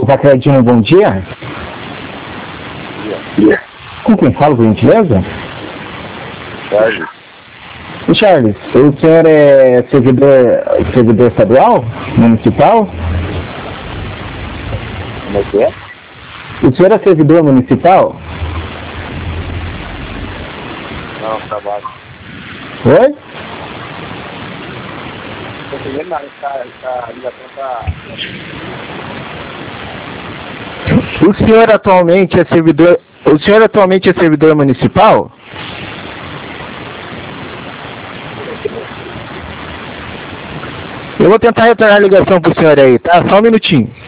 Sacredino, bom dia. Com quem falo, por gentileza? Charles. O Charles, o senhor é servidor estadual? Municipal? Como é que é? O senhor é servidor municipal? Não, trabalho. Oi? Não tô entendendo nada, essa ligação tá... O senhor atualmente é servidor municipal? Eu vou tentar retornar a ligação pro senhor aí, tá? Só um minutinho.